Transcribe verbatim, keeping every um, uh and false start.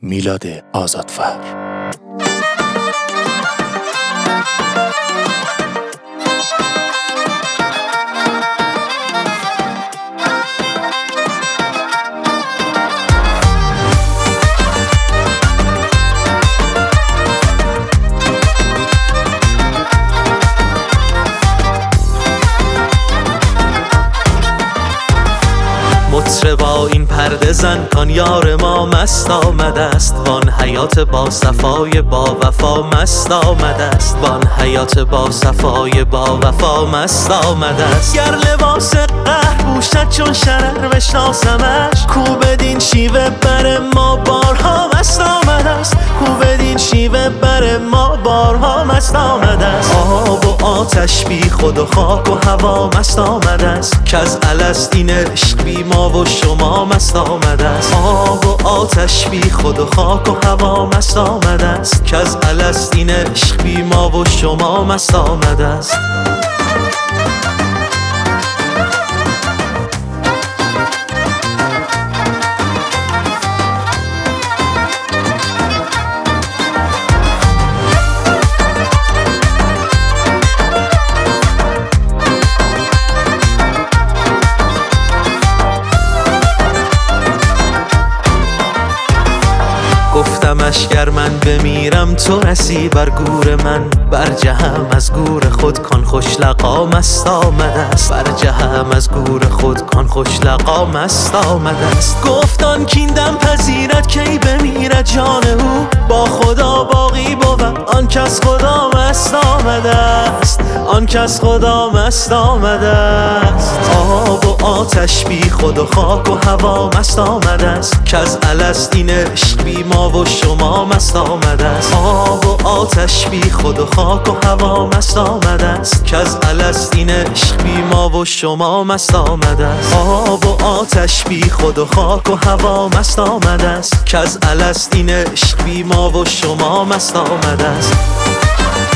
میلاد آزادفر. مطربا این پرده زن کان یار ما مست آمده است، وان حیات با صفای با وفا مست آمده است، وان حیات با صفای با وفا مست آمده است. گر لباس قهر پوشد چون شرر بشناسمش، کو بدین شیوه بر ما بارها مست آمده است، کو بدین شیوه بر ما بارها مست آمده است. آب و آتش بی خود و خاک و هوا مست آمده است، که از الست این عشق بی ما و شما مست آمده است. آب و آتش بی خود و خاک و هوا مست آمده است، که از الست این عشق بی ما و شما مست آمده است. گفتمش گر من بمیرم تو رسی بر گور من، بر جهم از گور خود کان خوش لقا مست آمده است، بر جهم از گور خود کان خوش لقا مست آمده است. گفتان کین دم پذیرد کی بمیرد جان او، با خدا باقی بود آن کس خدا مست آمده است، آن کس خدا مست آمده است. آب و آتش بی خود و خاک و هوا مست آمده است، که از الست این عشق بی ما و شما مست آمده است. آب و آتش بی خود و خاک و هوا مست آمده است، که از الست این عشق بی ما و شما مست آمده است. آب و آتش بی خود و خاک و هوا مست آمده است، که از الست این عشق بی ما و شما مست آمده است.